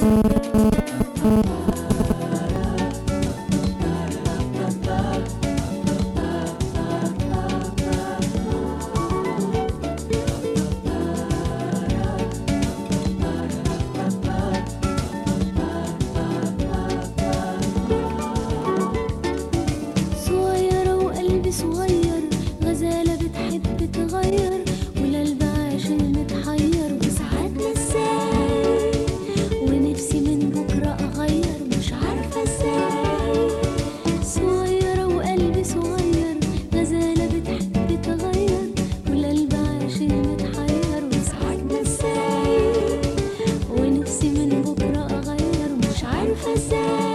صغير غزالة بتحب تغير، والقلب عاشق متحير وساعات نساي، ونفسي من بكرة أغير مش عارفة ازاي. صغيرة وقلبي صغير غزالة بتحب تغير، والقلب عاشق متحير وساعات نساي، ونفسي من بكرة أغير مش عارفة ازاي.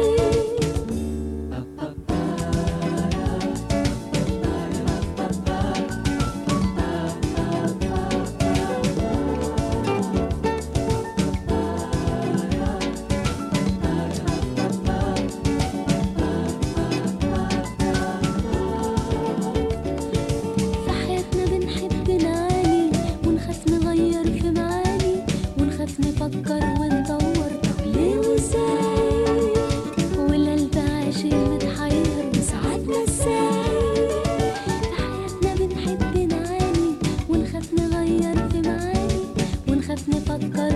نفكر وندور طب ليه وازاي، والقلب عاشق متحير وساعات نساي. في حياتنا بنحب نعاني ونخاف نغير في معاني، ونخاف نفكر